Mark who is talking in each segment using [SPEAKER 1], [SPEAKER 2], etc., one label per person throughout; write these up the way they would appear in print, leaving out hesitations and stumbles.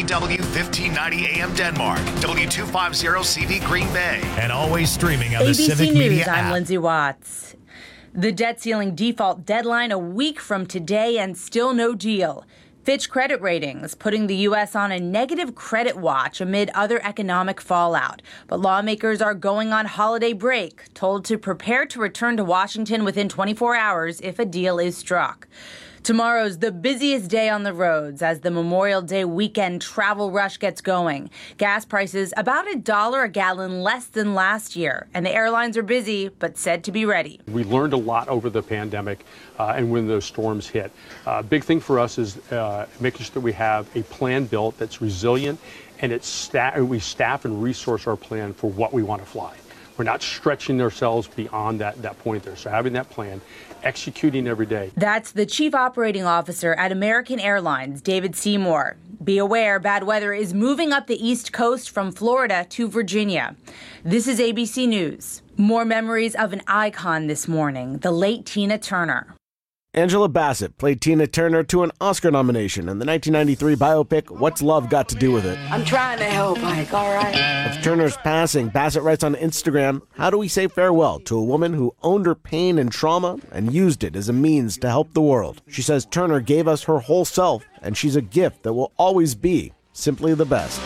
[SPEAKER 1] KNW 1590 AM Denmark, W250CV Green Bay, and always streaming on the
[SPEAKER 2] ABC
[SPEAKER 1] Civic
[SPEAKER 2] News,
[SPEAKER 1] Media app.
[SPEAKER 2] I'm Lindsay Watts. The debt ceiling default deadline a week from today and still no deal. Fitch Credit Ratings putting the U.S. on a negative credit watch amid other economic fallout. But lawmakers are going on holiday break, told to prepare to return to Washington within 24 hours if a deal is struck. Tomorrow's the busiest day on the roads as the Memorial Day weekend travel rush gets going. Gas prices about $1 a gallon less than last year, and the airlines are busy but said to be ready.
[SPEAKER 3] We learned a lot over the pandemic and when those storms hit. Big thing for us is making sure that we have a plan built that's resilient and we staff and resource our plan for what we want to fly. We're not stretching ourselves beyond that point there. So having that plan, executing every day.
[SPEAKER 2] That's the Chief Operating Officer at American Airlines, David Seymour. Be aware, bad weather is moving up the East Coast from Florida to Virginia. This is ABC News. More memories of an icon this morning, the late Tina Turner.
[SPEAKER 4] Angela Bassett played Tina Turner to an Oscar nomination in the 1993 biopic What's Love Got to Do with It?
[SPEAKER 5] I'm trying to help, Ike, all right?
[SPEAKER 4] Of Turner's passing, Bassett writes on Instagram, "How do we say farewell to a woman who owned her pain and trauma and used it as a means to help the world?" She says Turner gave us her whole self, and she's a gift that will always be simply the best.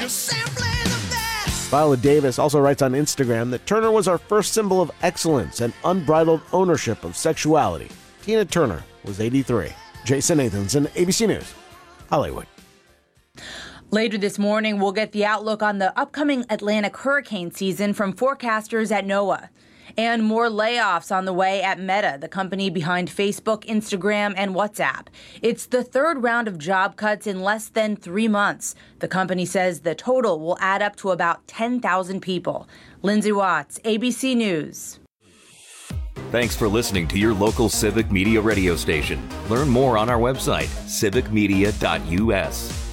[SPEAKER 4] Viola Davis also writes on Instagram that Turner was our first symbol of excellence and unbridled ownership of sexuality. Tina Turner was 83. Jason Nathanson, ABC News, Hollywood.
[SPEAKER 2] Later this morning, we'll get the outlook on the upcoming Atlantic hurricane season from forecasters at NOAA. And more layoffs on the way at Meta, the company behind Facebook, Instagram, and WhatsApp. It's the third round of job cuts in less than 3 months. The company says the total will add up to about 10,000 people. Lindsay Watts, ABC News.
[SPEAKER 6] Thanks for listening to your local Civic Media radio station. Learn more on our website, civicmedia.us.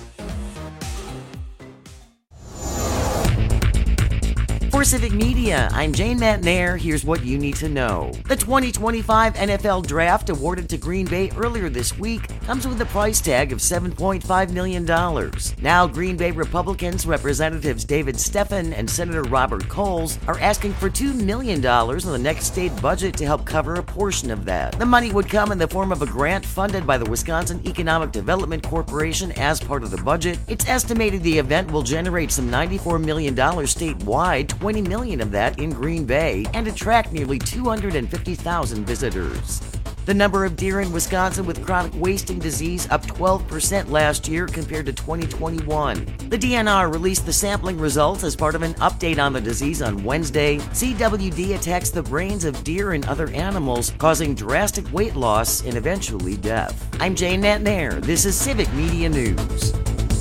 [SPEAKER 7] For Civic Media, I'm Jane Matnair. Here's what you need to know. The 2025 NFL Draft awarded to Green Bay earlier this week comes with a price tag of $7.5 million. Now, Green Bay Republicans Representatives David Stephan and Senator Robert Coles are asking for $2 million in the next state budget to help cover a portion of that. The money would come in the form of a grant funded by the Wisconsin Economic Development Corporation as part of the budget. It's estimated the event will generate some $94 million statewide, $20 million of that in Green Bay, and attract nearly 250,000 visitors. The number of deer in Wisconsin with chronic wasting disease up 12% last year compared to 2021. The DNR released the sampling results as part of an update on the disease on Wednesday. CWD attacks the brains of deer and other animals, causing drastic weight loss and eventually death. I'm Jane Matnair. This is Civic Media News.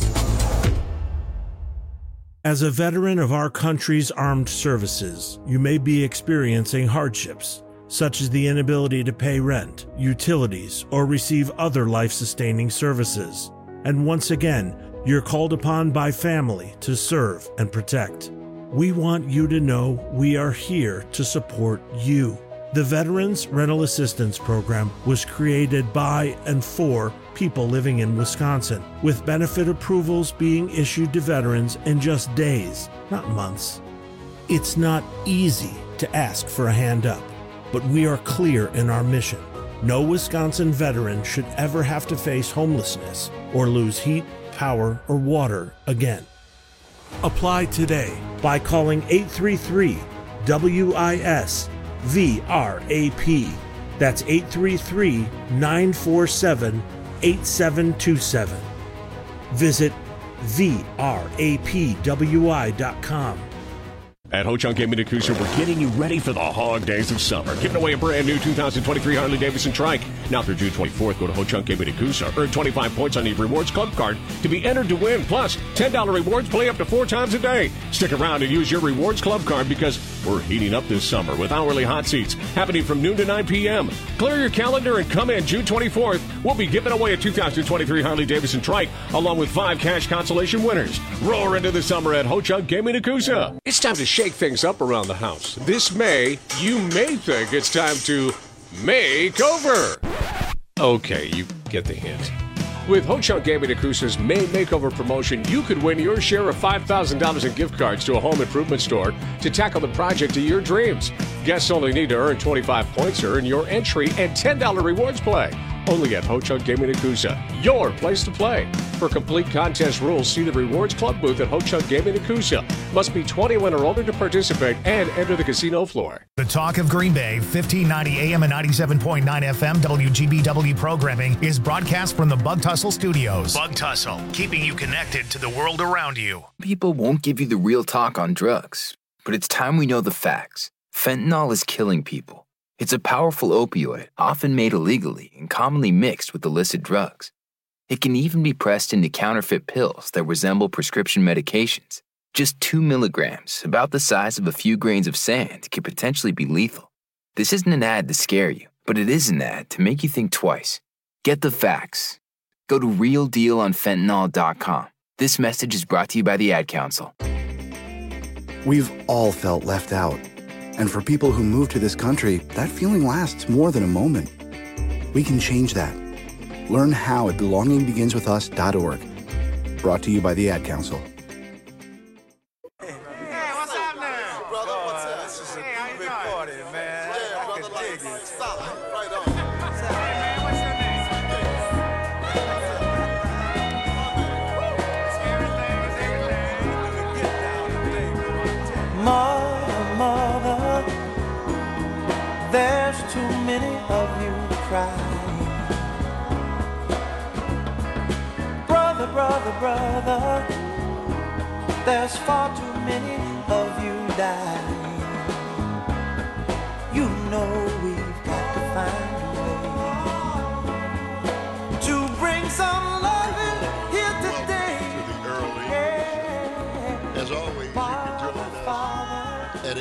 [SPEAKER 8] As a veteran of our country's armed services, you may be experiencing hardships, such as the inability to pay rent, utilities, or receive other life-sustaining services. And once again, you're called upon by family to serve and protect. We want you to know we are here to support you. The Veterans Rental Assistance Program was created by and for people living in Wisconsin, with benefit approvals being issued to veterans in just days, not months. It's not easy to ask for a hand up, but we are clear in our mission. No Wisconsin veteran should ever have to face homelessness or lose heat, power, or water again. Apply today by calling 833-WIS-VRAP. That's 833-947-8727. Visit VRAPWI.com.
[SPEAKER 9] At Ho-Chunk Gaming Cruiser, we're getting you ready for the hog days of summer. Giving away a brand new 2023 Harley-Davidson Trike. Now through June 24th, go to Ho-Chunk Gaming Cruiser. Earn 25 points on the Rewards Club card to be entered to win. Plus, $10 rewards play up to 4 times a day. Stick around and use your Rewards Club card because we're heating up this summer with hourly hot seats happening from noon to 9 p.m. Clear your calendar and come in June 24th. We'll be giving away a 2023 Harley-Davidson Trike along with 5 cash consolation winners. Roar into the summer at Ho-Chunk Gaming Cruiser. It's time to shake things up around the house. This May, you may think it's time to make over. Okay, you get the hint. With Ho-Chunk Gaming Acusa's May Makeover promotion, you could win your share of $5,000 in gift cards to a home improvement store to tackle the project of your dreams. Guests only need to earn 25 points to earn your entry and $10 rewards play. Only at Ho-Chunk Gaming Acusa, your place to play. For complete contest rules, see the Rewards Club booth at Ho-Chunk Gaming Acusa. Must be 21 or older to participate and enter the casino floor.
[SPEAKER 1] The Talk of Green Bay, 1590 AM and 97.9 FM WGBW programming is broadcast from the Bug Tussle Studios. Bug Tussle, keeping you connected to the world around you.
[SPEAKER 10] People won't give you the real talk on drugs, but it's time we know the facts. Fentanyl is killing people. It's a powerful opioid, often made illegally and commonly mixed with illicit drugs. It can even be pressed into counterfeit pills that resemble prescription medications. Just 2 milligrams, about the size of a few grains of sand, can potentially be lethal. This isn't an ad to scare you, but it is an ad to make you think twice. Get the facts. Go to realdealonfentanyl.com. This message is brought to you by the Ad Council.
[SPEAKER 11] We've all felt left out. And for people who move to this country, that feeling lasts more than a moment. We can change that. Learn how at belongingbeginswithus.org. Brought to you by the Ad Council.
[SPEAKER 12] Hey, what's happening? Brother, what's up? This is a big party, man. Yeah, brother, I can dig it. Solid. Right on. What's up? Hey, man, what's your name?
[SPEAKER 13] Mother, there's too many of you crying. Brother, there's far too many of you dying. You know we've got to find a way to bring some love in here today.
[SPEAKER 14] To the early. As always, you can join us at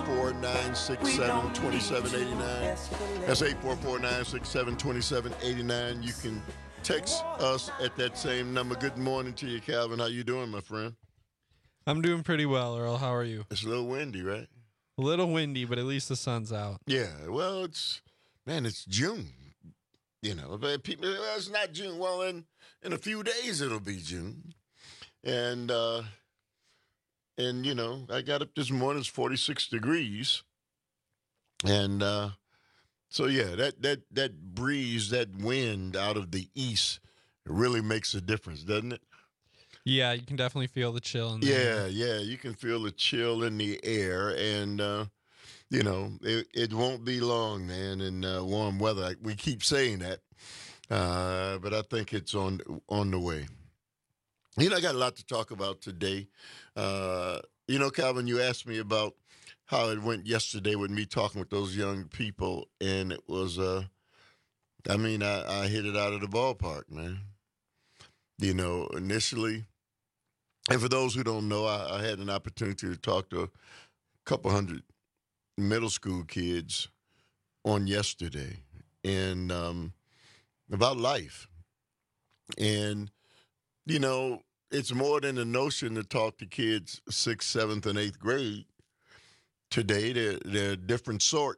[SPEAKER 14] 844-967-2789. That's 844-967-2789. You can text us at that same number. Good morning to you, Calvin. How you doing, my friend?
[SPEAKER 15] I'm doing pretty well, Earl. How are you?
[SPEAKER 14] It's a little windy, right?
[SPEAKER 15] A little windy, but at least the sun's out.
[SPEAKER 14] Yeah, well, it's June. You know, but people, well, it's not June. Well, in a few days it'll be June. And you know, I got up this morning, it's 46 degrees. And so, yeah, that breeze, that wind out of the east really makes a difference, doesn't it?
[SPEAKER 15] Yeah, you can definitely feel the chill in the air.
[SPEAKER 14] Yeah, you can feel the chill in the air. And, you know, it won't be long, man, in warm weather. We keep saying that, but I think it's on the way. You know, I got a lot to talk about today. You know, Calvin, you asked me about how it went yesterday with me talking with those young people, and it was, I hit it out of the ballpark, man. You know, initially, and for those who don't know, I had an opportunity to talk to a couple hundred middle school kids on yesterday, and about life. And, you know, it's more than a notion to talk to kids 6th, 7th, and 8th grade. Today, they're a different sort.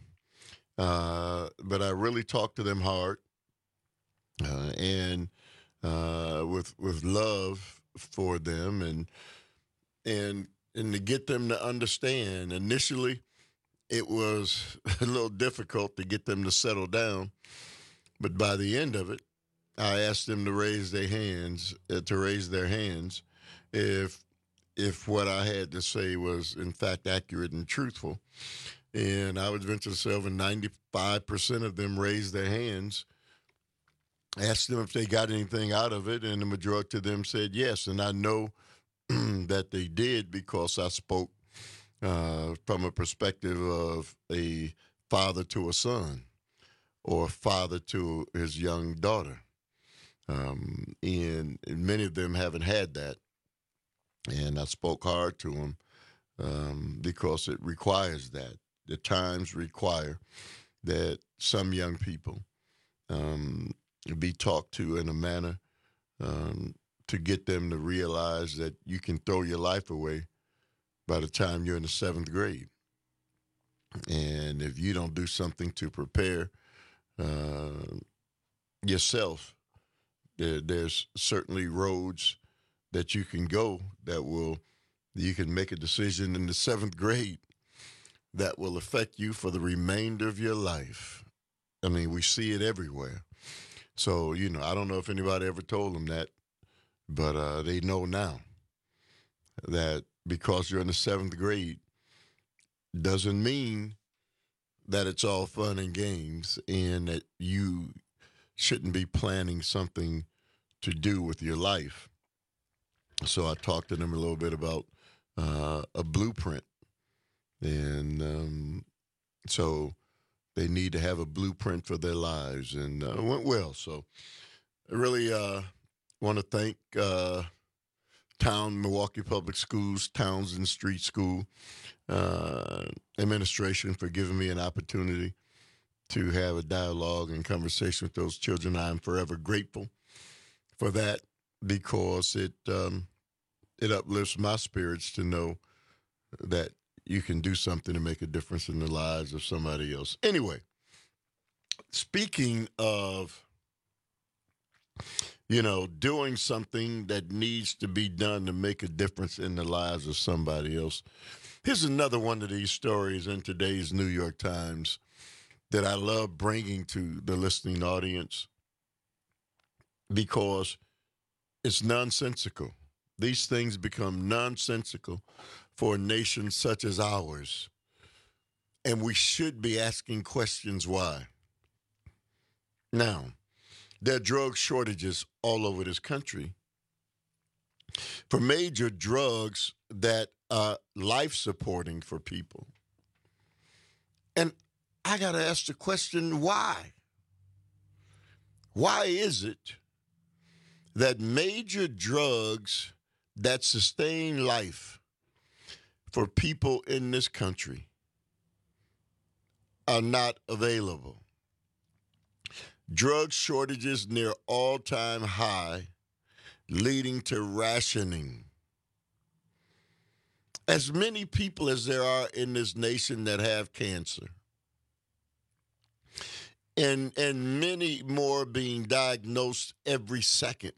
[SPEAKER 14] But I really talk to them hard and with love for them and to get them to understand. Initially, it was a little difficult to get them to settle down. But by the end of it, I asked them to raise their hands if what I had to say was, in fact, accurate and truthful. And I would venture to say over 95% of them raised their hands, asked them if they got anything out of it, and the majority of them said yes. And I know that they did because I spoke from a perspective of a father to a son or a father to his young daughter. And many of them haven't had that. And I spoke hard to them because it requires that. The times require that some young people be talked to in a manner to get them to realize that you can throw your life away by the time you're in the 7th grade. And if you don't do something to prepare yourself there's certainly roads that you can go you can make a decision in the 7th grade that will affect you for the remainder of your life. I mean, we see it everywhere. So, I don't know if anybody ever told them that, but they know now that because you're in the 7th grade doesn't mean that it's all fun and games and that you shouldn't be planning something to do with your life. So I talked to them a little bit about a blueprint. And so they need to have a blueprint for their lives. And it went well. So I really want to thank Milwaukee Public Schools, Townsend Street School administration for giving me an opportunity to have a dialogue and conversation with those children. I am forever grateful for that because it uplifts my spirits to know that you can do something to make a difference in the lives of somebody else. Anyway, speaking of, doing something that needs to be done to make a difference in the lives of somebody else, here's another one of these stories in today's New York Times that I love bringing to the listening audience because it's nonsensical. These things become nonsensical for a nation such as ours. And we should be asking questions why. Now, there are drug shortages all over this country for major drugs that are life-supporting for people. And I got to ask the question, why? Why is it that major drugs that sustain life for people in this country are not available? Drug shortages near all-time high, leading to rationing. As many people as there are in this nation that have cancer, and many more being diagnosed every second.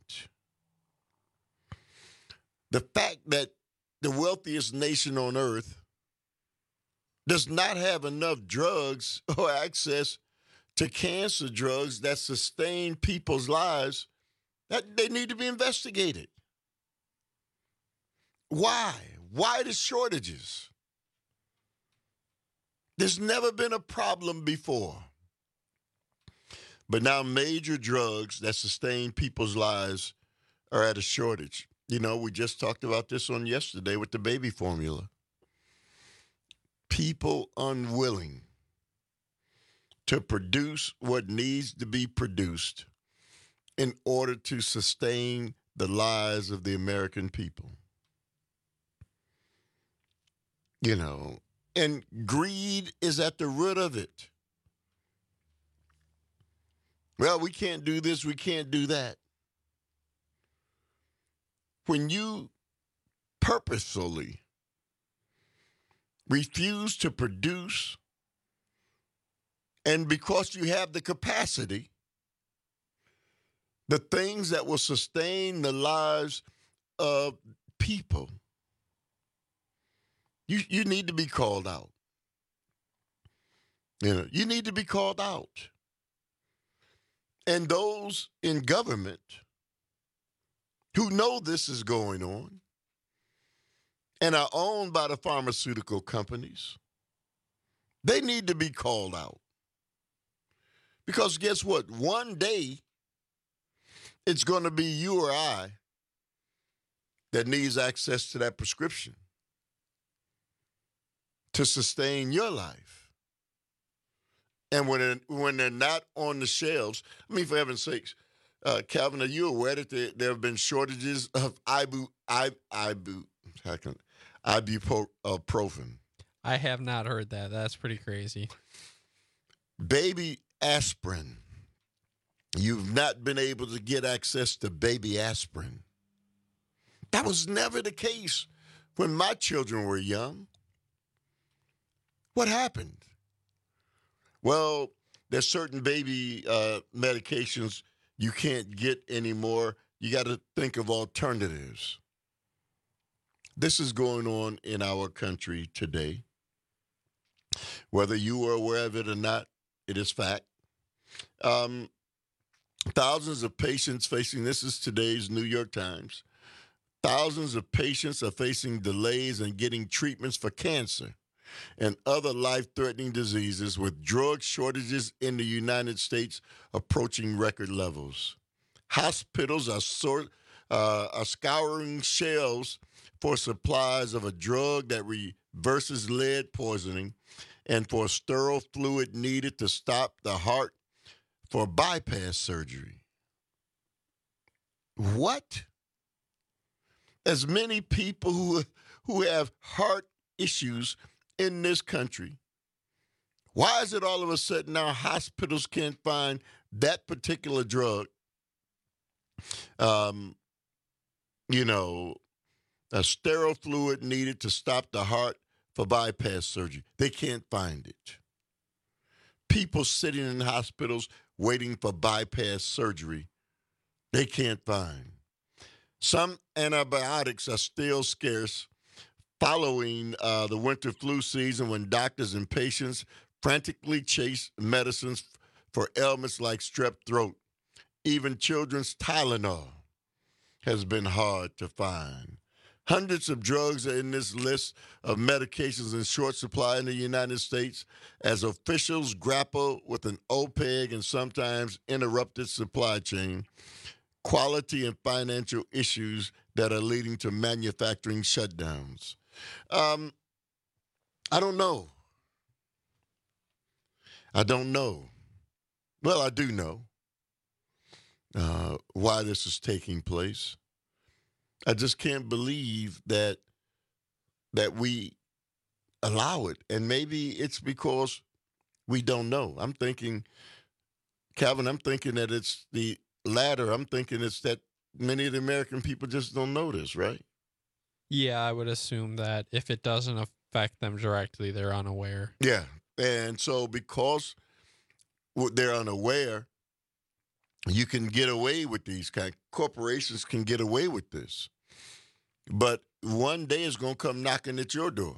[SPEAKER 14] The fact that the wealthiest nation on earth does not have enough drugs or access to cancer drugs that sustain people's lives, that they need to be investigated. Why? Why the shortages? There's never been a problem before. But now major drugs that sustain people's lives are at a shortage. We just talked about this on yesterday with the baby formula. People unwilling to produce what needs to be produced in order to sustain the lives of the American people. And greed is at the root of it. Well, we can't do this, we can't do that. When you purposefully refuse to produce, and because you have the capacity, the things that will sustain the lives of people, you need to be called out. You need to be called out. And those in government who know this is going on and are owned by the pharmaceutical companies, they need to be called out. Because guess what? One day, it's going to be you or I that needs access to that prescription to sustain your life. And when they're not on the shelves, for heaven's sakes, Calvin, are you aware that there have been shortages of ibuprofen?
[SPEAKER 15] I have not heard that. That's pretty crazy.
[SPEAKER 14] Baby aspirin. You've not been able to get access to baby aspirin. That was never the case when my children were young. What happened? Well, there's certain baby medications you can't get any more. You got to think of alternatives. This is going on in our country today. Whether you are aware of it or not, it is fact. Thousands of patients facing, this is today's New York Times, thousands of patients are facing delays in getting treatments for cancer and other life-threatening diseases, with drug shortages in the United States approaching record levels. Hospitals are scouring shelves for supplies of a drug that reverses lead poisoning and for sterile fluid needed to stop the heart for bypass surgery. What? As many people who have heart issues in this country, why is it all of a sudden our hospitals can't find that particular drug? A sterile fluid needed to stop the heart for bypass surgery. They can't find it. People sitting in hospitals waiting for bypass surgery, they can't find. Some antibiotics are still scarce following the winter flu season, when doctors and patients frantically chase medicines for ailments like strep throat. Even children's Tylenol has been hard to find. Hundreds of drugs are in this list of medications in short supply in the United States as officials grapple with an opaque and sometimes interrupted supply chain, quality and financial issues that are leading to manufacturing shutdowns. I don't know. Well, I do know why this is taking place. I just can't believe that we allow it. And maybe it's because we don't know. I'm thinking, Calvin, that it's the latter. I'm thinking it's that many of the American people just don't know this, right?
[SPEAKER 15] Yeah, I would assume that if it doesn't affect them directly, they're unaware.
[SPEAKER 14] Yeah. And so because they're unaware, you can get away with these corporations can get away with this. But one day it's going to come knocking at your door.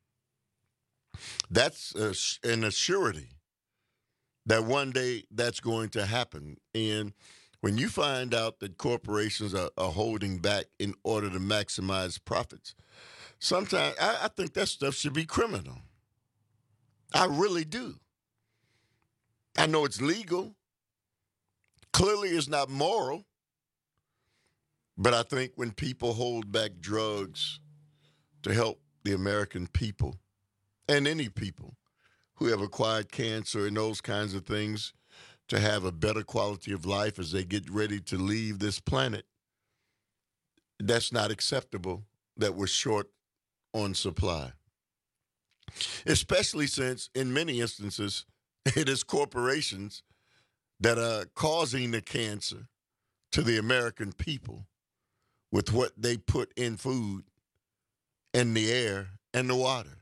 [SPEAKER 14] That's an assurity that one day that's going to happen. And when you find out that corporations are holding back in order to maximize profits, sometimes I think that stuff should be criminal. I really do. I know it's legal. Clearly it's not moral. But I think when people hold back drugs to help the American people, and any people who have acquired cancer and those kinds of things, to have a better quality of life as they get ready to leave this planet, that's not acceptable that we're short on supply. Especially since, in many instances, it is corporations that are causing the cancer to the American people with what they put in food and the air and the water.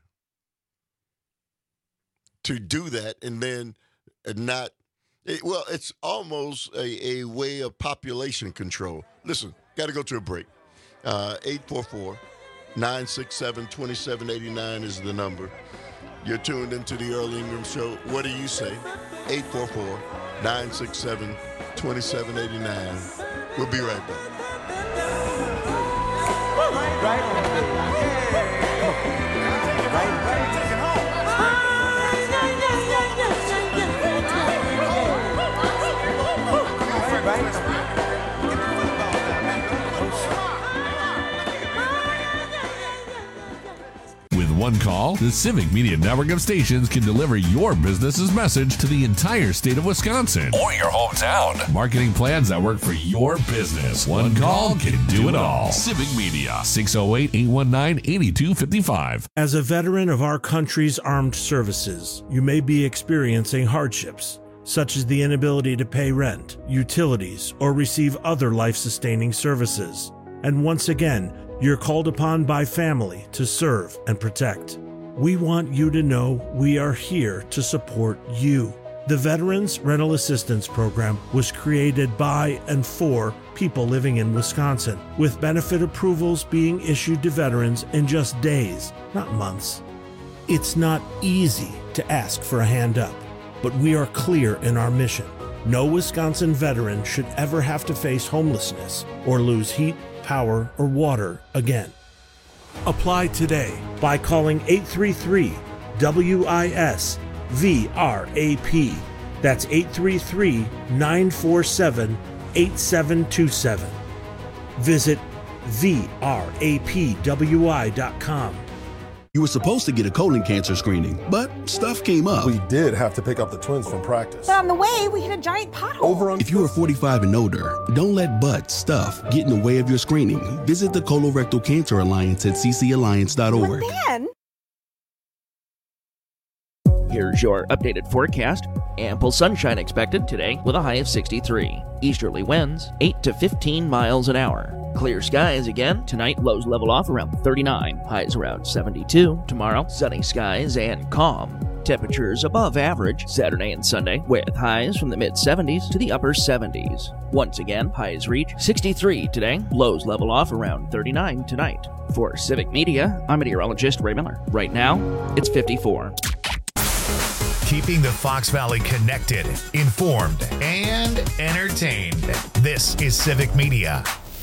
[SPEAKER 14] To do that and then not, it's almost a way of population control. Listen, got to go to a break. 844-967-2789 is the number. You're tuned into the Earl Ingram Show. What do you say? 844-967-2789. We'll be right back.
[SPEAKER 16] With one call, the Civic Media Network of stations can deliver your business's message to the entire state of Wisconsin or your hometown. Marketing plans that work for your business. One call can do it all. Civic Media, 608-819-8255.
[SPEAKER 8] As a veteran of our country's armed services, you may be experiencing hardships, such as the inability to pay rent, utilities, or receive other life-sustaining services. And once again, you're called upon by family to serve and protect. We want you to know we are here to support you. The Veterans Rental Assistance Program was created by and for people living in Wisconsin, with benefit approvals being issued to veterans in just days, not months. It's not easy to ask for a hand up, but we are clear in our mission. No Wisconsin veteran should ever have to face homelessness or lose heat, power, or water again. Apply today by calling 833-WIS-VRAP. That's 833-947-8727. Visit VRAPWI.com.
[SPEAKER 17] You were supposed to get a colon cancer screening, but stuff came up.
[SPEAKER 18] We did have to pick up the twins from practice.
[SPEAKER 19] But on the way, we hit a giant pothole.
[SPEAKER 17] If you are 45 and older, don't let stuff get in the way of your screening. Visit the Colorectal Cancer Alliance at ccalliance.org.
[SPEAKER 19] But then...
[SPEAKER 20] Here's your updated forecast. Ample sunshine expected today with a high of 63. Easterly winds 8 to 15 miles an hour. Clear skies again. Tonight, lows level off around 39. Highs around 72. Tomorrow, sunny skies and calm. Temperatures above average Saturday and Sunday, with highs from the mid-70s to the upper 70s. Once again, highs reach 63 today. Lows level off around 39 tonight. For Civic Media, I'm meteorologist Ray Miller. Right now, it's 54.
[SPEAKER 1] Keeping the Fox Valley connected, informed, and entertained. This is Civic Media.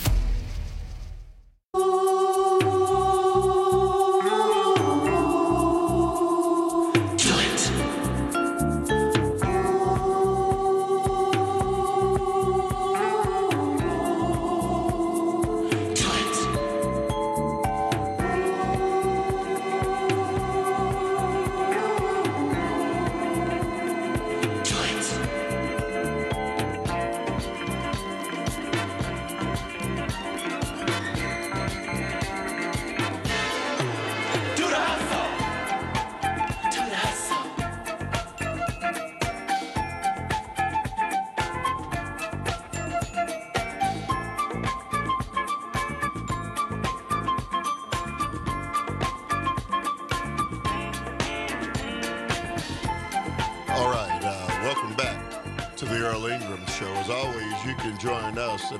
[SPEAKER 14] At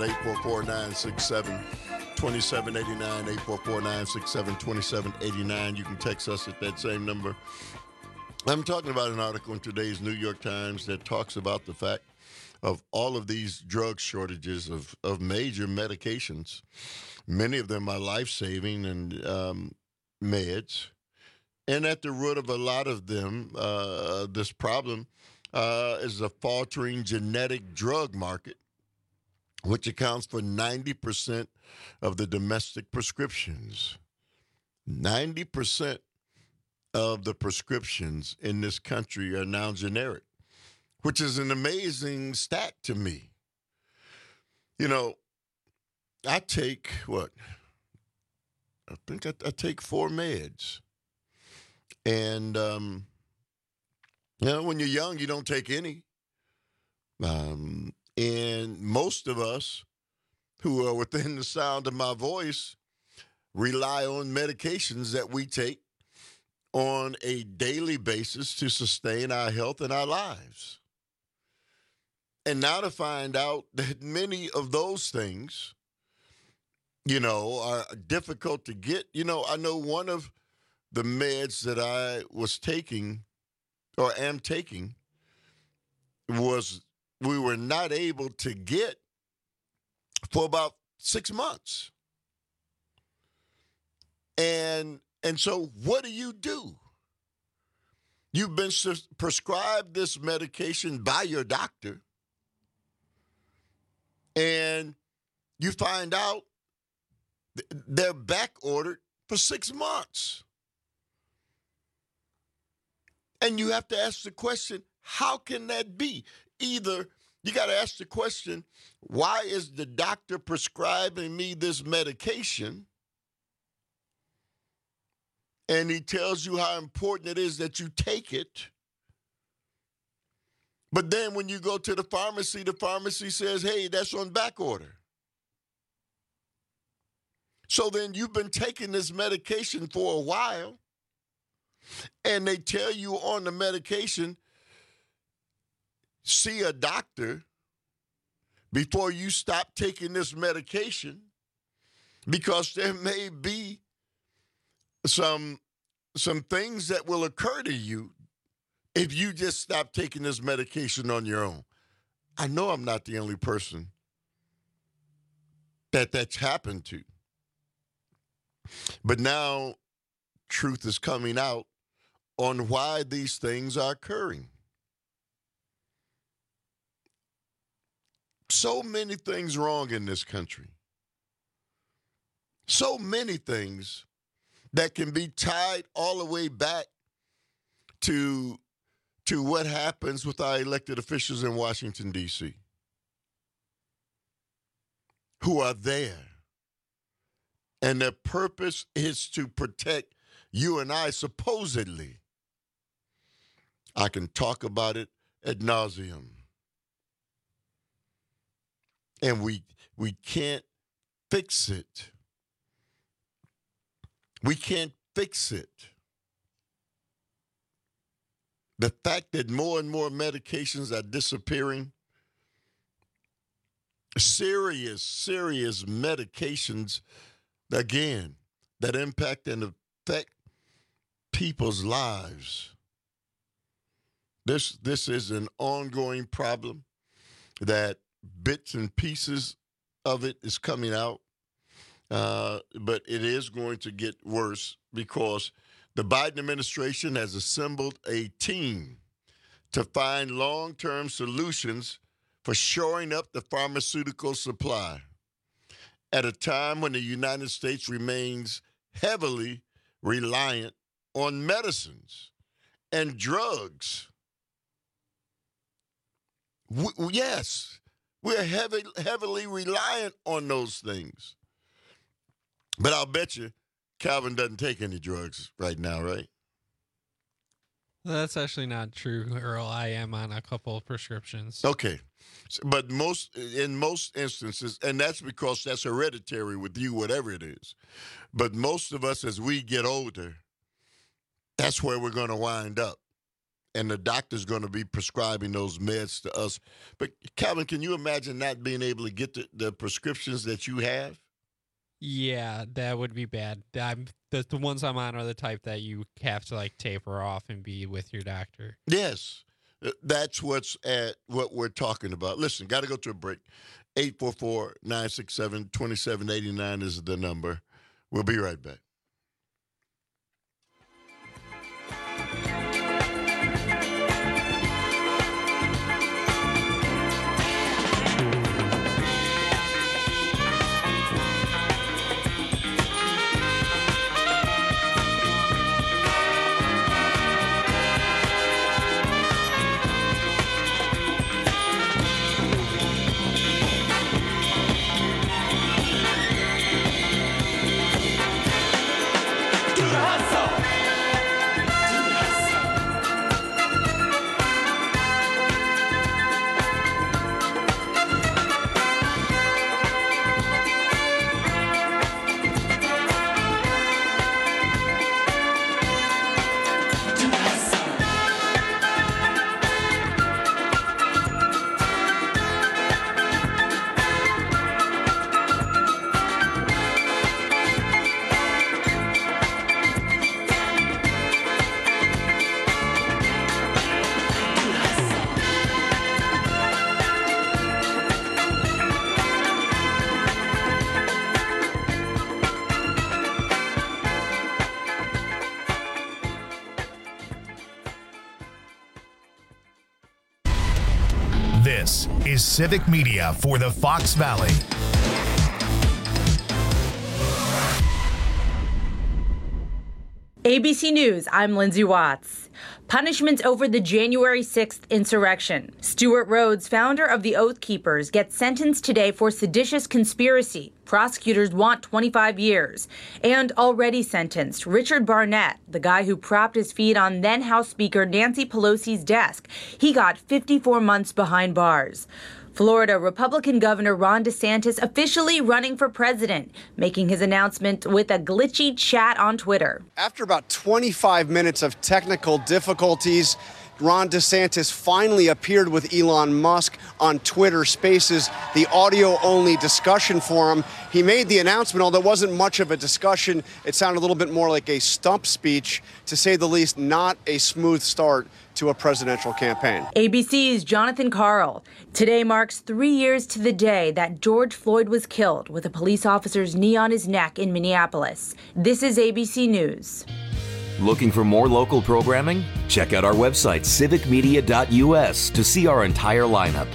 [SPEAKER 14] 844-967-2789, 844-967-2789. You can text us at that same number. I'm talking about an article in today's New York Times that talks about the fact of all of these drug shortages of major medications. Many of them are life-saving and meds. And at the root of a lot of them, this problem is a faltering genetic drug market, which accounts for 90% of the domestic prescriptions. 90% of the prescriptions in this country are now generic, which is an amazing stat to me. You know, I take, I think I take 4 meds. And, you know, when you're young, you don't take any. And most of us who are within the sound of my voice rely on medications that we take on a daily basis to sustain our health and our lives. And now to find out that many of those things, you know, are difficult to get. You know, I know one of the meds that I was taking or am taking we were not able to get for about 6 months. And so what do? You've been prescribed this medication by your doctor, and you find out they're back ordered for 6 months. And you have to ask the question, how can that be? Either you got to ask the question, why is the doctor prescribing me this medication? And he tells you how important it is that you take it. But then when you go to the pharmacy says, hey, that's on back order. So then you've been taking this medication for a while, and they tell you on the medication, see a doctor before you stop taking this medication, because there may be some things that will occur to you if you just stop taking this medication on your own. I know I'm not the only person that's happened to. But now truth is coming out on why these things are occurring. So many things wrong in this country. So many things that can be tied all the way back to what happens with our elected officials in Washington, D.C., who are there. And their purpose is to protect you and I, supposedly. I can talk about it ad nauseum. And we can't fix it. We can't fix it. The fact that more and more medications are disappearing, serious medications, again, that impact and affect people's lives. This is an ongoing problem that bits and pieces of it is coming out, but it is going to get worse because the Biden administration has assembled a team to find long-term solutions for shoring up the pharmaceutical supply at a time when the United States remains heavily reliant on medicines and drugs. Yes, we're heavily reliant on those things. But I'll bet you Calvin doesn't take any drugs right now, right?
[SPEAKER 15] That's actually not true, Earl. I am on a couple of prescriptions.
[SPEAKER 14] Okay. But in most instances, and that's because that's hereditary with you, whatever it is. But most of us, as we get older, that's where we're going to wind up. And the doctor's going to be prescribing those meds to us. But, Calvin, can you imagine not being able to get the prescriptions that you have?
[SPEAKER 15] Yeah, that would be bad. The ones I'm on are the type that you have to like taper off and be with your doctor.
[SPEAKER 14] Yes, that's what we're talking about. Listen, got to go to a break. 844-967-2789 is the number. We'll be right back.
[SPEAKER 1] This is Civic Media for the Fox Valley.
[SPEAKER 2] ABC News, I'm Lindsay Watts. Punishments over the January 6th insurrection. Stuart Rhodes, founder of the Oath Keepers, gets sentenced today for seditious conspiracy. Prosecutors want 25 years. And already sentenced, Richard Barnett, the guy who propped his feet on then House Speaker Nancy Pelosi's desk. He got 54 months behind bars. Florida Republican Governor Ron DeSantis officially running for president, making his announcement with a glitchy chat on Twitter.
[SPEAKER 21] After about 25 minutes of technical difficulties, Ron DeSantis finally appeared with Elon Musk on Twitter Spaces, the audio-only discussion forum. He made the announcement, although it wasn't much of a discussion. It sounded a little bit more like a stump speech, to say the least, not a smooth start to a presidential campaign.
[SPEAKER 2] ABC's Jonathan Karl. Today marks 3 years to the day that George Floyd was killed with a police officer's knee on his neck in Minneapolis. This is ABC News.
[SPEAKER 6] Looking for more local programming? Check out our website, civicmedia.us, to see our entire lineup.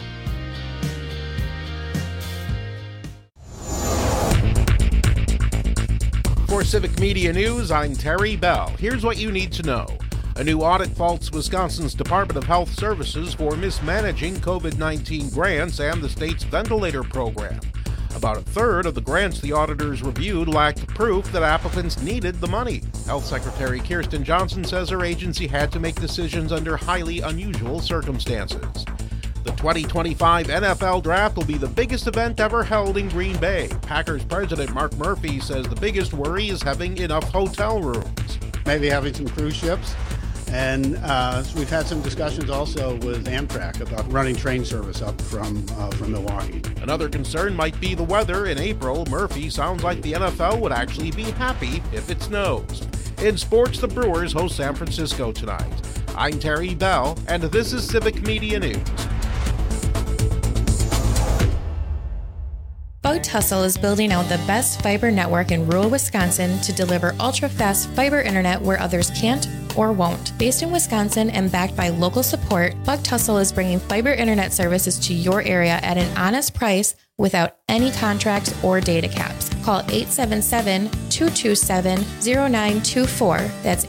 [SPEAKER 22] For Civic Media News, I'm Terry Bell. Here's what you need to know. A new audit faults Wisconsin's Department of Health Services for mismanaging COVID-19 grants and the state's ventilator program. About a third of the grants the auditors reviewed lacked proof that applicants needed the money. Health Secretary Kirsten Johnson says her agency had to make decisions under highly unusual circumstances. The 2025 NFL Draft will be the biggest event ever held in Green Bay. Packers president Mark Murphy says the biggest worry is having enough hotel rooms.
[SPEAKER 23] Maybe having some cruise ships. And we've had some discussions also with Amtrak about running train service up from Milwaukee.
[SPEAKER 22] Another concern might be the weather in April. Murphy sounds like the NFL would actually be happy if it snows. In sports, the Brewers host San Francisco tonight. I'm Terry Bell, and this is Civic Media News.
[SPEAKER 24] Bug Tussle is building out the best fiber network in rural Wisconsin to deliver ultra-fast fiber internet where others can't or won't. Based in Wisconsin and backed by local support, Bug Tussle is bringing fiber internet services to your area at an honest price without any contracts or data caps. Call 877-227-0924. That's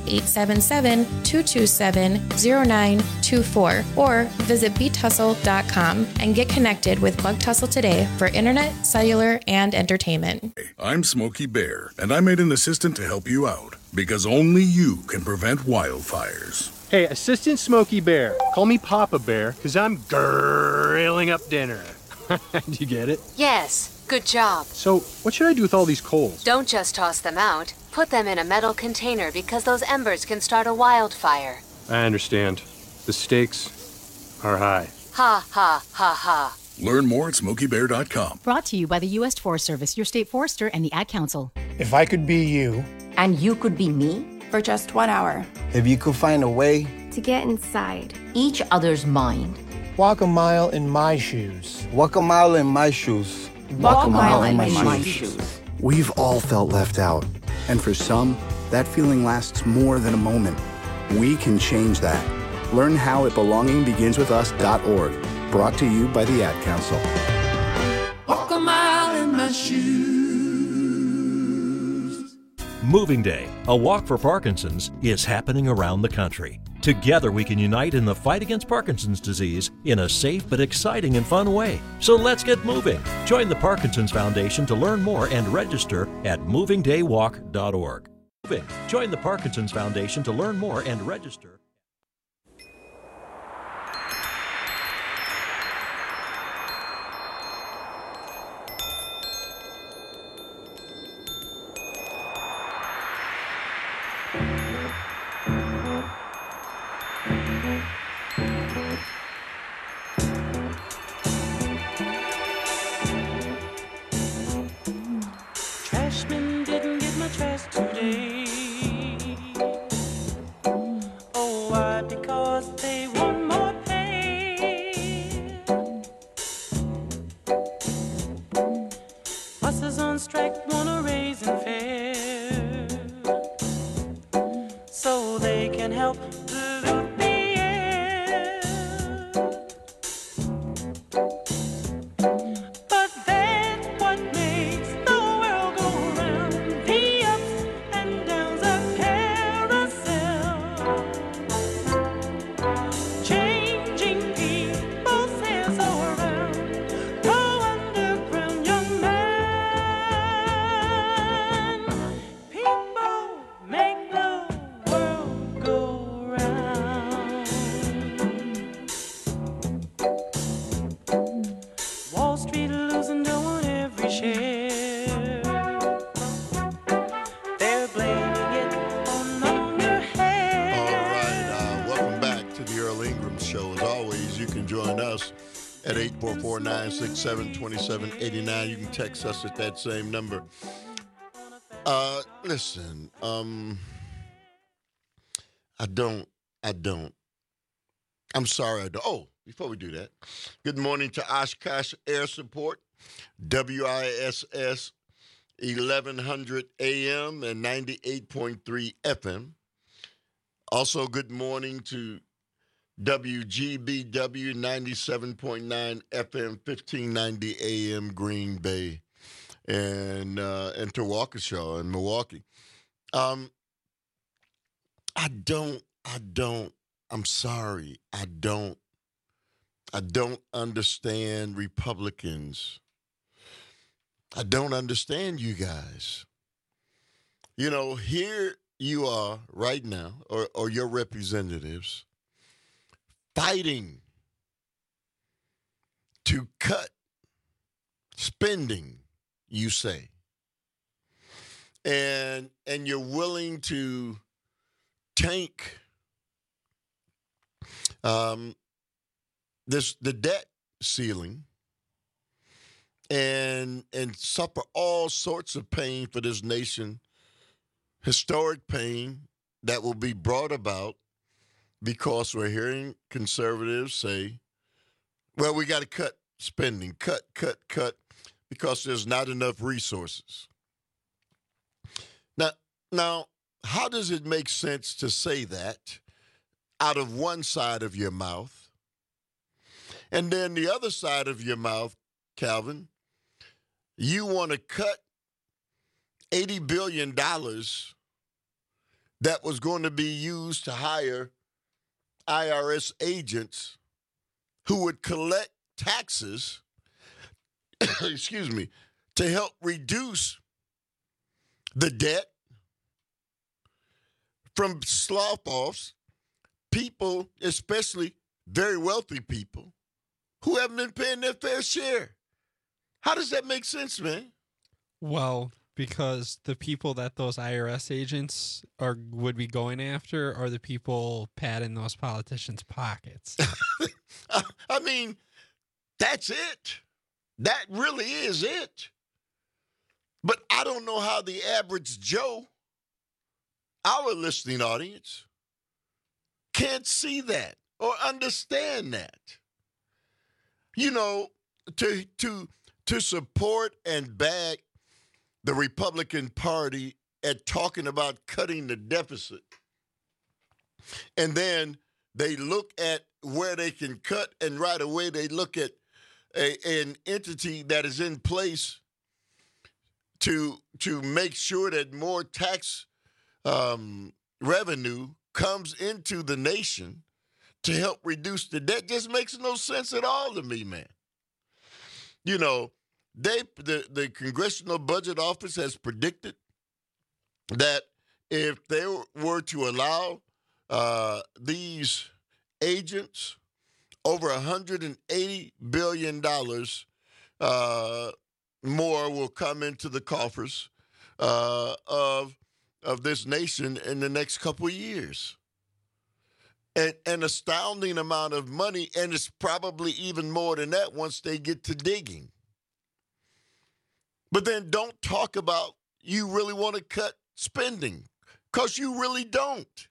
[SPEAKER 24] 877-227-0924. Or visit btussle.com and get connected with Bug Tussle today for internet, cellular, and entertainment.
[SPEAKER 25] I'm Smokey Bear, and I made an assistant to help you out, because only you can prevent wildfires.
[SPEAKER 26] Hey, Assistant Smokey Bear, call me Papa Bear, because I'm grilling up dinner. Do you get it?
[SPEAKER 27] Yes, good job.
[SPEAKER 26] So, what should I do with all these coals?
[SPEAKER 27] Don't just toss them out. Put them in a metal container because those embers can start a wildfire.
[SPEAKER 26] I understand. The stakes are high.
[SPEAKER 27] Ha, ha, ha, ha.
[SPEAKER 25] Learn more at SmokeyBear.com.
[SPEAKER 28] Brought to you by the U.S. Forest Service, your state forester, and the Ad Council.
[SPEAKER 29] If I could be you.
[SPEAKER 5] And you could be me? For just 1 hour.
[SPEAKER 11] If you could find a way
[SPEAKER 5] to get inside each other's mind.
[SPEAKER 29] Walk a mile in my shoes.
[SPEAKER 11] Walk a mile in my shoes.
[SPEAKER 5] Walk a mile in my shoes.
[SPEAKER 11] We've all felt left out. And for some, that feeling lasts more than a moment. We can change that. Learn how at belongingbeginswithus.org. Brought to you by the Ad Council.
[SPEAKER 13] Walk a mile in my shoes.
[SPEAKER 30] Moving Day, a walk for Parkinson's, is happening around the country. Together we can unite in the fight against Parkinson's disease in a safe but exciting and fun way. So let's get moving. Join the Parkinson's Foundation to learn more and register at movingdaywalk.org. Join the Parkinson's Foundation to learn more and register.
[SPEAKER 13] Trashman didn't get my trash today. Oh, why? Because they want more pay. Buses on strike want a raise in fare, so they can help pollute the air. But that's what makes the world go round. The ups and downs of carousel, changing people's hands around. Go underground, young man. People make the world go round.
[SPEAKER 14] you can join us at 844-967-2789. You can text us at that same number. Listen, I'm sorry. Before we do that, good morning to Oshkosh Air Support, WISS 1100 AM and 98.3 FM. Also, good morning to WGBW 97.9 FM, 1590 AM Green Bay and to Waukesha and Milwaukee. I'm sorry. I don't understand Republicans. I don't understand you guys. You know, here you are right now, or your representatives, fighting to cut spending, you say. And you're willing to tank the debt ceiling and suffer all sorts of pain for this nation, historic pain that will be brought about because we're hearing conservatives say, well, we got to cut spending, cut, because there's not enough resources. Now, how does it make sense to say that out of one side of your mouth, and then the other side of your mouth, Calvin, you want to cut $80 billion that was going to be used to hire IRS agents who would collect taxes, excuse me, to help reduce the debt from slough-offs, people, especially very wealthy people, who haven't been paying their fair share. How does that make sense, man?
[SPEAKER 15] Well, because the people that those IRS agents would be going after are the people patting those politicians' pockets.
[SPEAKER 14] I mean, that's it. That really is it. But I don't know how the average Joe, our listening audience, can't see that or understand that. You know, to support and back the Republican Party at talking about cutting the deficit, and then they look at where they can cut, and right away they look at an entity that is in place to make sure that more tax revenue comes into the nation to help reduce the debt. Just makes no sense at all to me, man. You know, the Congressional Budget Office has predicted that if they were to allow these agents over $180 billion more will come into the coffers of this nation in the next couple of years. An astounding amount of money, and it's probably even more than that once they get to digging. But then don't talk about you really want to cut spending, because you really don't.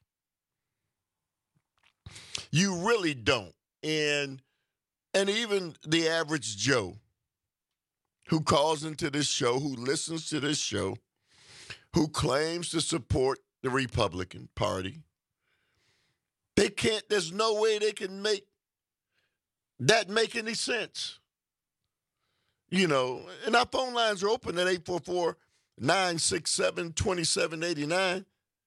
[SPEAKER 14] You really don't. And even the average Joe who calls into this show, who listens to this show, who claims to support the Republican Party, they can't, there's no way they can make that make any sense. You know, and our phone lines are open at 844-967-2789.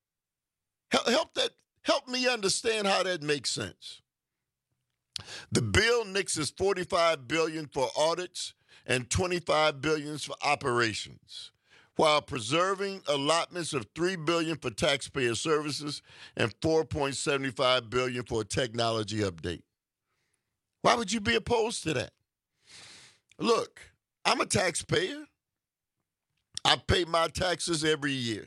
[SPEAKER 14] Help me understand how that makes sense. The bill nixes $45 billion for audits and $25 billion for operations, while preserving allotments of $3 billion for taxpayer services and $4.75 billion for a technology update. Why would you be opposed to that? Look, I'm a taxpayer. I pay my taxes every year.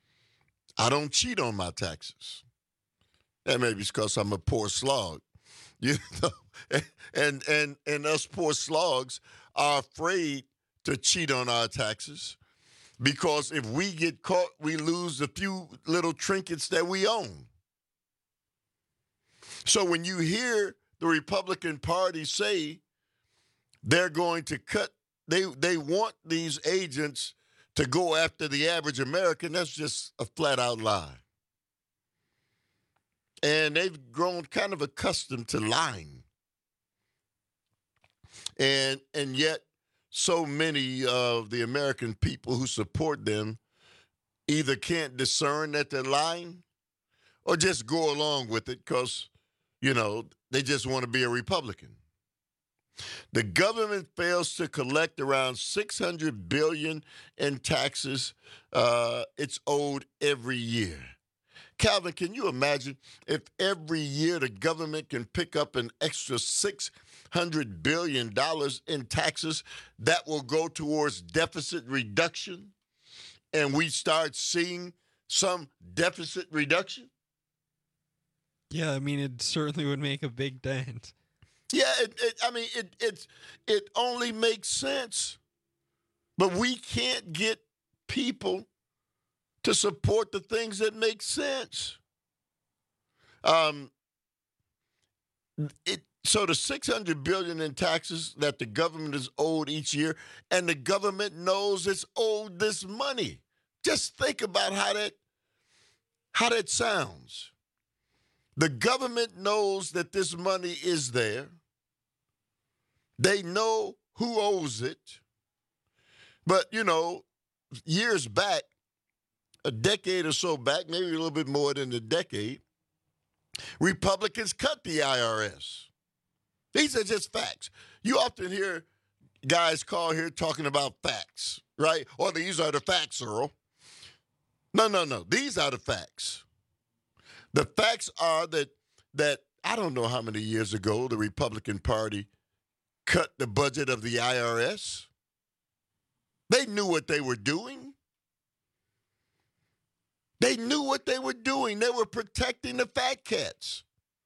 [SPEAKER 14] I don't cheat on my taxes. That maybe it's because I'm a poor slog. You know, and us poor slogs are afraid to cheat on our taxes because if we get caught, we lose the few little trinkets that we own. So when you hear the Republican Party say they're going to cut, they want these agents to go after the average American, that's just a flat-out lie. And they've grown kind of accustomed to lying. And yet, so many of the American people who support them either can't discern that they're lying or just go along with it because, you know, they just want to be a Republican. The government fails to collect around $600 billion in taxes it's owed every year. Calvin, can you imagine if every year the government can pick up an extra $600 billion in taxes that will go towards deficit reduction and we start seeing some deficit reduction?
[SPEAKER 15] Yeah, I mean, it certainly would make a big dent.
[SPEAKER 14] Yeah, it only makes sense. But we can't get people to support the things that make sense. So the $600 billion in taxes that the government is owed each year, and the government knows it's owed this money. Just think about how that sounds. The government knows that this money is there. They know who owes it. But, you know, years back, a decade or so back, maybe a little bit more than a decade, Republicans cut the IRS. These are just facts. You often hear guys call here talking about facts, right? Or these are the facts, Earl. No. These are the facts. The facts are that I don't know how many years ago the Republican Party cut the budget of the IRS. They knew what they were doing. They knew what they were doing. They were protecting the fat cats.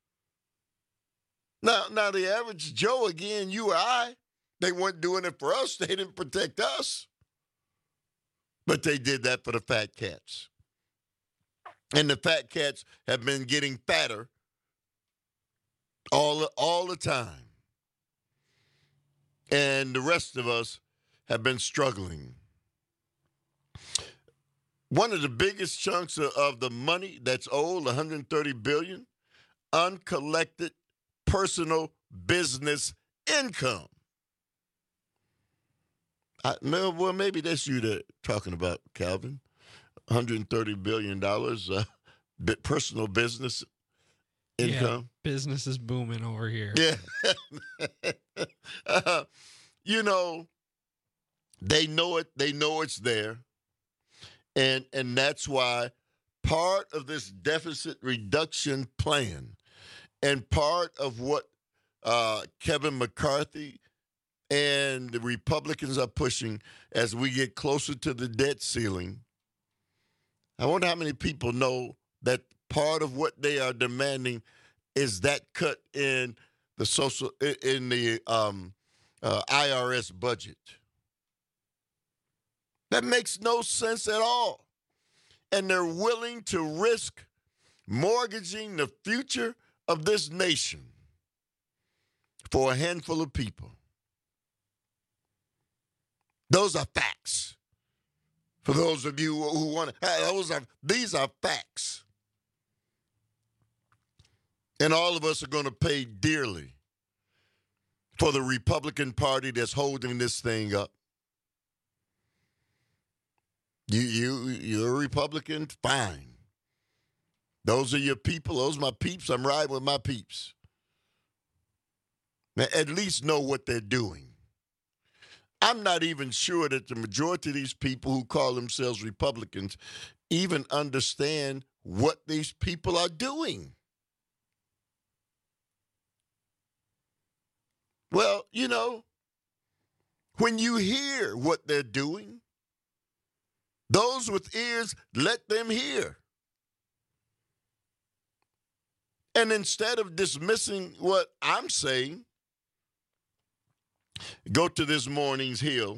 [SPEAKER 14] Now the average Joe, again, you or I, they weren't doing it for us. They didn't protect us. But they did that for the fat cats. And the fat cats have been getting fatter all the time. And the rest of us have been struggling. One of the biggest chunks of the money that's owed, $130 billion, uncollected personal business income. Well, maybe that's you that talking about, Calvin. $130 billion personal business income.
[SPEAKER 15] Yeah, business is booming over here.
[SPEAKER 14] Yeah. You know, they know it. They know it's there. And that's why part of this deficit reduction plan and part of what Kevin McCarthy and the Republicans are pushing as we get closer to the debt ceiling. I wonder how many people know that part of what they are demanding is that cut in the IRS budget. That makes no sense at all. And they're willing to risk mortgaging the future of this nation for a handful of people. Those are facts. For those of you who want to, these are facts. And all of us are going to pay dearly for the Republican Party that's holding this thing up. You're a Republican? Fine. Those are your people. Those are my peeps. I'm riding with my peeps. Now, at least know what they're doing. I'm not even sure that the majority of these people who call themselves Republicans even understand what these people are doing. Well, you know, when you hear what they're doing, those with ears, let them hear. And instead of dismissing what I'm saying, go to this morning's Hill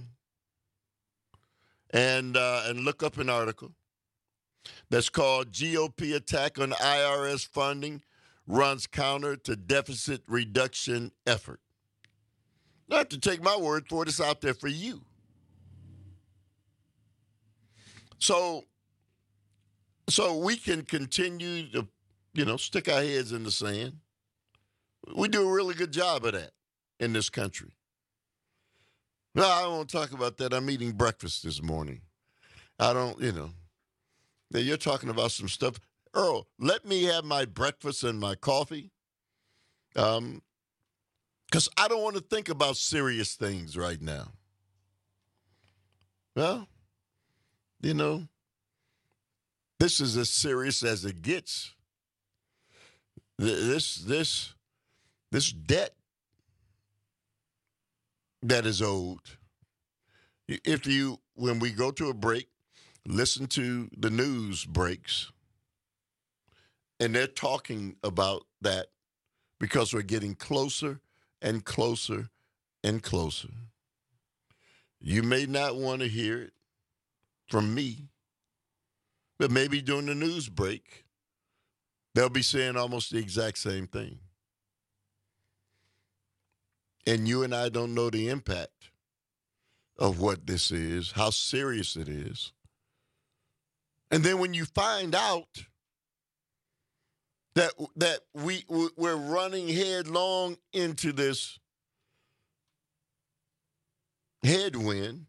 [SPEAKER 14] and look up an article that's called GOP Attack on IRS Funding Runs Counter to Deficit Reduction Effort. Not have to take my word for it. It's out there for you. So we can continue to, stick our heads in the sand. We do a really good job of that in this country. No, I don't want to talk about that. I'm eating breakfast this morning. I don't, you're talking about some stuff. Earl, let me have my breakfast and my coffee. Because I don't want to think about serious things right now. Well, this is as serious as it gets. This debt that is owed. When we go to a break, listen to the news breaks, and they're talking about that because we're getting closer and closer and closer. You may not want to hear it from me, but maybe during the news break, they'll be saying almost the exact same thing. And you and I don't know the impact of what this is, how serious it is. And then when you find out that we're running headlong into this headwind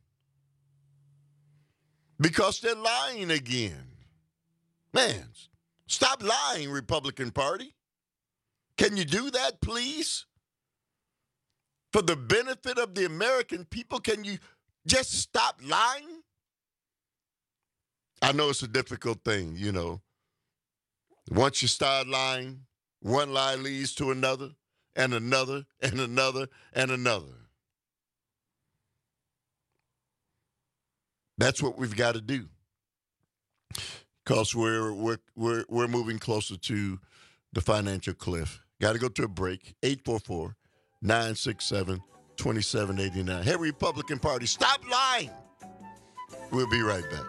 [SPEAKER 14] because they're lying again. Man, stop lying, Republican Party. Can you do that, please? For the benefit of the American people, can you just stop lying? I know it's a difficult thing, Once you start lying, one lie leads to another, and another, and another, and another. That's what we've got to do, because we're moving closer to the financial cliff. Got to go to a break. 844-967-2789. Hey, Republican Party, stop lying. We'll be right back.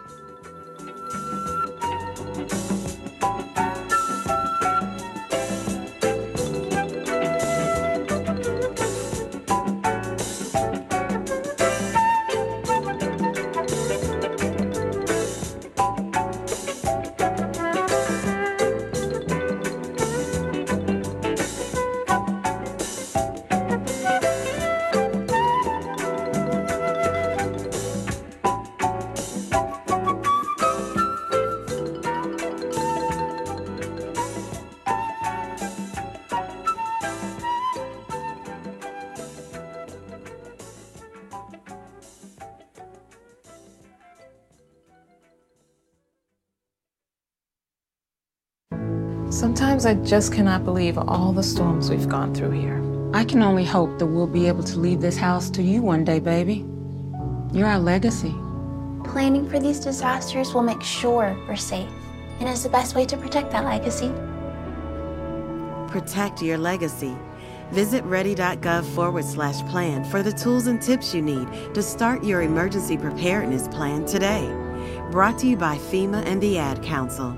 [SPEAKER 3] Sometimes I just cannot believe all the storms we've gone through here.
[SPEAKER 4] I can only hope that we'll be able to leave this house to you one day, baby. You're our legacy.
[SPEAKER 7] Planning for these disasters will make sure we're safe, and is the best way to protect that legacy.
[SPEAKER 8] Protect your legacy. Visit ready.gov/plan for the tools and tips you need to start your emergency preparedness plan today. Brought to you by FEMA and the Ad Council.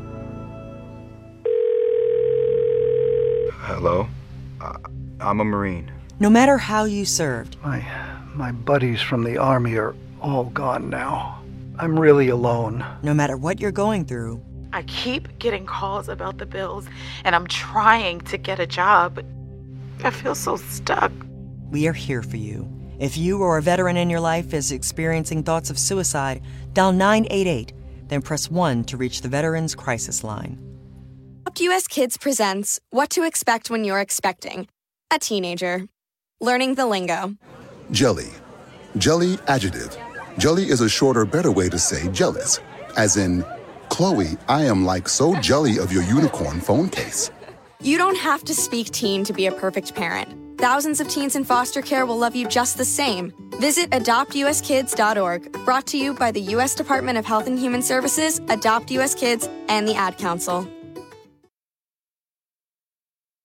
[SPEAKER 9] Hello? I'm a Marine.
[SPEAKER 10] No matter how you served.
[SPEAKER 23] My buddies from the Army are all gone now. I'm really alone.
[SPEAKER 10] No matter what you're going through.
[SPEAKER 19] I keep getting calls about the bills, and I'm trying to get a job. I feel so stuck.
[SPEAKER 10] We are here for you. If you or a veteran in your life is experiencing thoughts of suicide, dial 988, then press 1 to reach the Veterans Crisis Line.
[SPEAKER 12] Adopt US Kids presents What to Expect When You're Expecting a Teenager. Learning the lingo.
[SPEAKER 16] Jelly. Jelly adjective. Jelly is a shorter, better way to say jealous. As in, Chloe, I am like so jelly of your unicorn phone case.
[SPEAKER 12] You don't have to speak teen to be a perfect parent. Thousands of teens in foster care will love you just the same. Visit adoptuskids.org. Brought to you by the U.S. Department of Health and Human Services, Adopt U.S. Kids, and the Ad Council.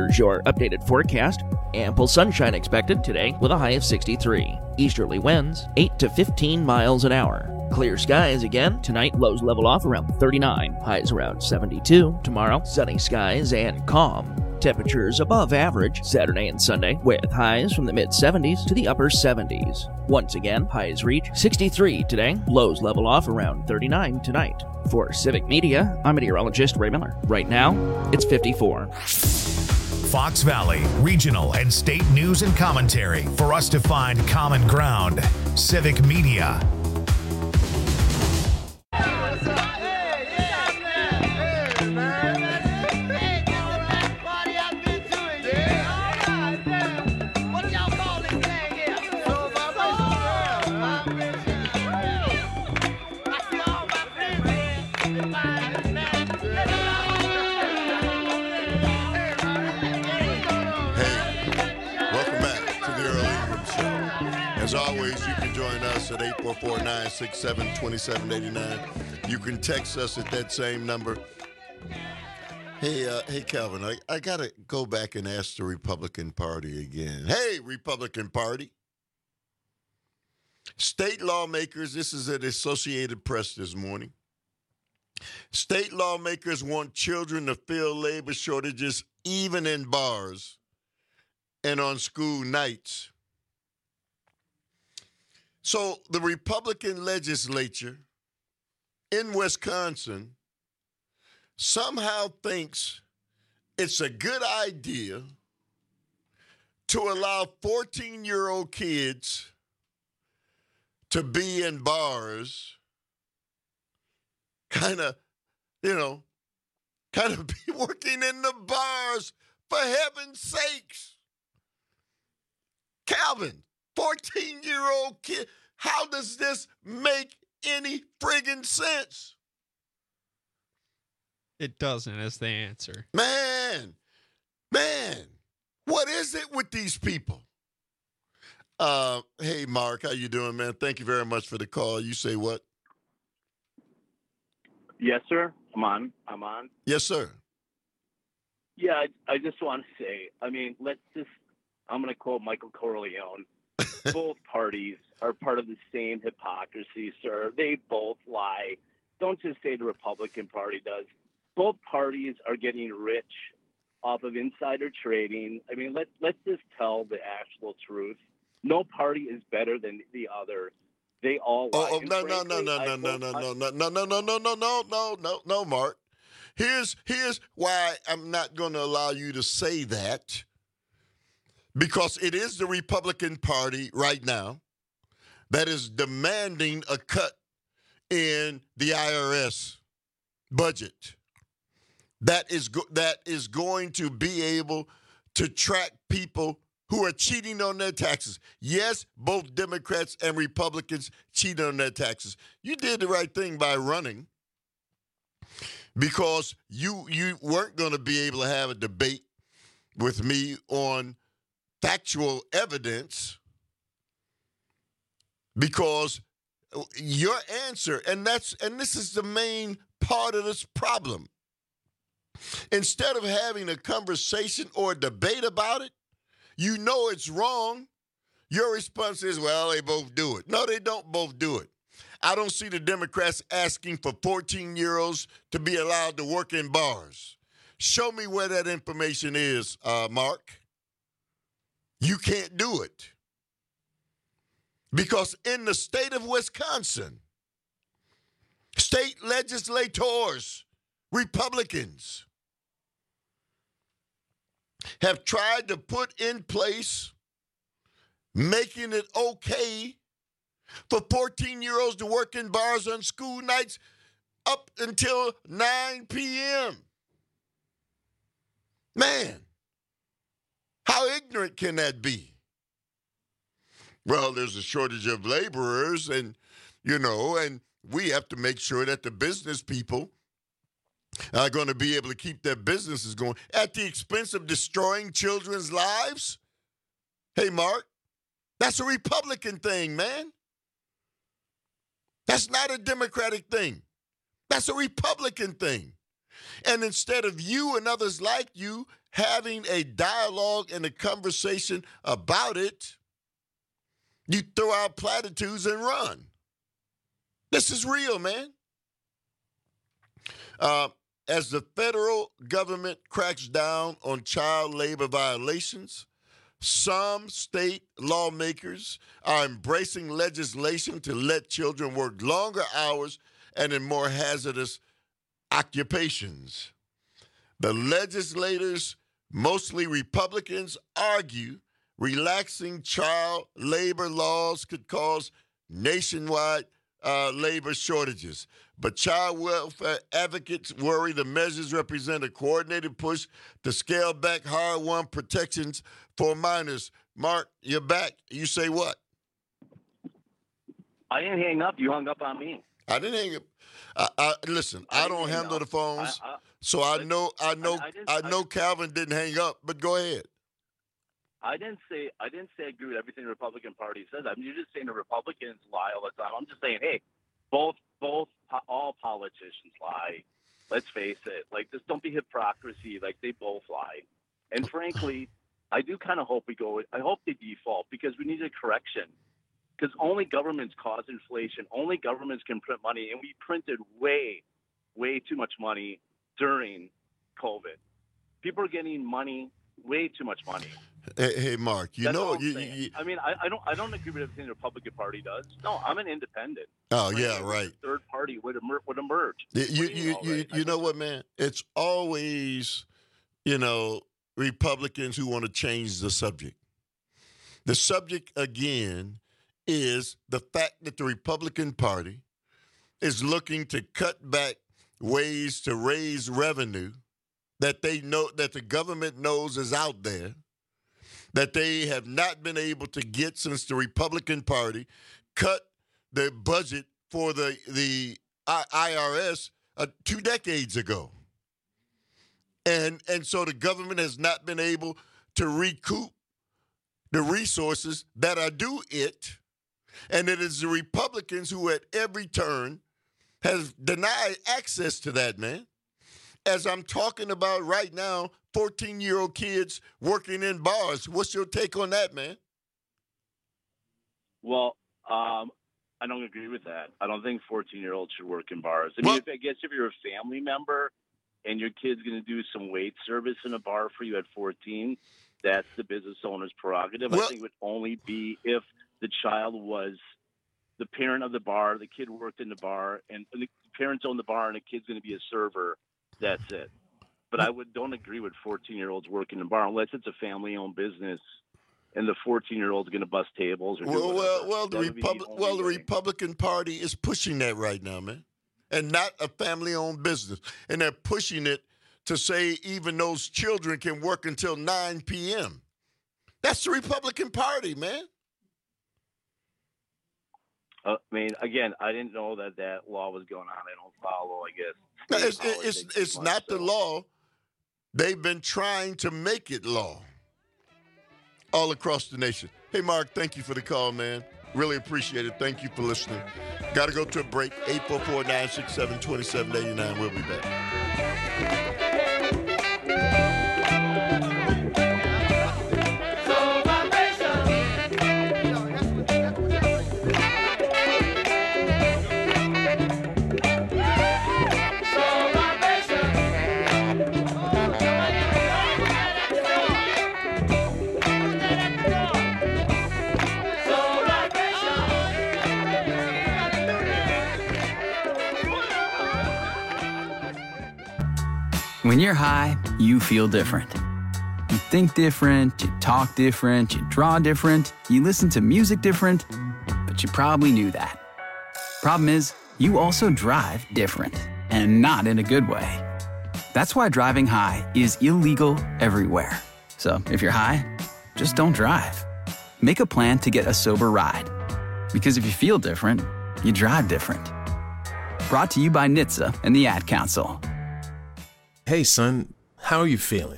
[SPEAKER 1] Here's your updated forecast. Ample sunshine expected today with a high of 63. Easterly winds 8 to 15 miles an hour. Clear skies again. Tonight, lows level off around 39. Highs around 72. Tomorrow, sunny skies and calm. Temperatures above average Saturday and Sunday, with highs from the mid-70s to the upper 70s. Once again, highs reach 63 today. Lows level off around 39 tonight. For Civic Media, I'm meteorologist Ray Miller. Right now, it's 54.
[SPEAKER 2] Fox Valley, regional and state news and commentary for us to find common ground. Civic Media.
[SPEAKER 14] As always, you can join us at 844-967-2789. You can text us at that same number. Hey, Calvin, I got to go back and ask the Republican Party again. Hey, Republican Party. State lawmakers, this is at Associated Press this morning. State lawmakers want children to fill labor shortages even in bars and on school nights. So the Republican legislature in Wisconsin somehow thinks it's a good idea to allow 14-year-old kids to be in bars, kind of be working in the bars, for heaven's sakes. Calvin, 14-year-old kid. How does this make any friggin' sense?
[SPEAKER 15] It doesn't, is the answer.
[SPEAKER 14] Man, what is it with these people? Hey, Mark, how you doing, man? Thank you very much for the call. You say what?
[SPEAKER 6] Yes, sir. I'm on.
[SPEAKER 14] Yes, sir.
[SPEAKER 6] Yeah, I just want to say, I'm going to quote Michael Corleone. Both parties are part of the same hypocrisy, sir. They both lie. Don't just say the Republican Party does. Both parties are getting rich off of insider trading. Let's just tell the actual truth. No party is better than the other. They all lie.
[SPEAKER 14] No, Mark. Here's why I'm not going to allow you to say that. Because it is the Republican Party right now that is demanding a cut in the IRS budget. That is going to be able to track people who are cheating on their taxes. Yes, both Democrats and Republicans cheat on their taxes. You did the right thing by running because you weren't going to be able to have a debate with me on factual evidence because your answer, and this is the main part of this problem. Instead of having a conversation or a debate about it, you know it's wrong. Your response is, well, they both do it. No, they don't both do it. I don't see the Democrats asking for 14-year-olds to be allowed to work in bars. Show me where that information is, Mark. You can't do it. Because in the state of Wisconsin, state legislators, Republicans, have tried to put in place making it okay for 14-year-olds to work in bars on school nights up until 9 p.m. Man, how ignorant can that be? Well, there's a shortage of laborers and we have to make sure that the business people are going to be able to keep their businesses going at the expense of destroying children's lives? Hey, Mark, that's a Republican thing, man. That's not a Democratic thing. That's a Republican thing. And instead of you and others like you having a dialogue and a conversation about it, you throw out platitudes and run. This is real, man. As the federal government cracks down on child labor violations, some state lawmakers are embracing legislation to let children work longer hours and in more hazardous occupations. The legislators, mostly Republicans, argue relaxing child labor laws could cause nationwide labor shortages. But child welfare advocates worry the measures represent a coordinated push to scale back hard-won protections for minors. Mark, you're back. You say what?
[SPEAKER 6] I didn't hang up. You hung up on me.
[SPEAKER 14] I didn't hang up. Listen, I don't handle the phones, so I know Calvin didn't hang up. But go ahead.
[SPEAKER 6] I didn't say I agree with everything the Republican Party says. I mean, you're just saying the Republicans lie all the time. I'm just saying, hey, all politicians lie. Let's face it. Like, just don't be hypocrisy. Like, they both lie. And frankly, I do kind of hope I hope they default, because we need a correction. Because only governments cause inflation. Only governments can print money, and we printed way, way too much money during COVID. People are getting money, way too much money.
[SPEAKER 14] Hey, Mark,
[SPEAKER 6] I mean, I don't agree with everything the Republican Party does. No, I'm an independent.
[SPEAKER 14] Oh, yeah, right.
[SPEAKER 6] Third party would emerge.
[SPEAKER 14] You know what, man? It's always, Republicans who want to change the subject. The subject, again, is the fact that the Republican Party is looking to cut back ways to raise revenue that they know, that the government knows is out there, that they have not been able to get since the Republican Party cut the budget for the IRS 2 decades ago. And so the government has not been able to recoup the resources that are due it. And it is the Republicans who at every turn has denied access to that, man. As I'm talking about right now, 14-year-old kids working in bars. What's your take on that, man?
[SPEAKER 6] Well, I don't agree with that. I don't think 14-year-olds should work in bars. I mean, I guess if you're a family member and your kid's going to do some wait service in a bar for you at 14, that's the business owner's prerogative. I think it would only be if the child was the parent of the bar, the kid worked in the bar, and the parents own the bar, and the kid's going to be a server. That's it. But I don't agree with 14-year-olds working in the bar unless it's a family-owned business and the 14-year-old's going to bust tables. Or
[SPEAKER 14] the Republican Party is pushing that right now, man, and not a family-owned business. And they're pushing it to say even those children can work until 9 p.m. That's the Republican Party, man.
[SPEAKER 6] I mean, again, I didn't know that law was going on. I don't follow, I guess.
[SPEAKER 14] It's not the law. They've been trying to make it law all across the nation. Hey, Mark, thank you for the call, man. Really appreciate it. Thank you for listening. Got to go to a break. 844-967-2789. We'll be back.
[SPEAKER 17] When you're high, you feel different. You think different, you talk different, you draw different, you listen to music different, but you probably knew that. Problem is, you also drive different, and not in a good way. That's why driving high is illegal everywhere. So if you're high, just don't drive. Make a plan to get a sober ride. Because if you feel different, you drive different. Brought to you by NHTSA and the Ad Council.
[SPEAKER 18] Hey, son, how are you feeling?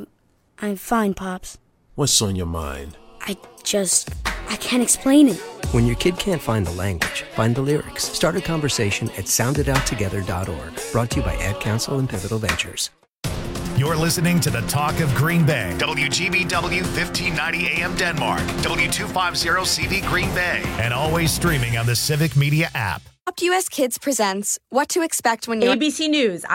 [SPEAKER 20] I'm fine, Pops.
[SPEAKER 18] What's on your mind?
[SPEAKER 20] I can't explain it.
[SPEAKER 5] When your kid can't find the language, find the lyrics. Start a conversation at sounditouttogether.org. Brought to you by Ad Council and Pivotal Ventures.
[SPEAKER 2] You're listening to the Talk of Green Bay. WGBW 1590 AM Denmark. W250 CV Green Bay. And always streaming on the Civic Media app.
[SPEAKER 12] Adopt US Kids presents What to Expect When You're...
[SPEAKER 20] ABC News.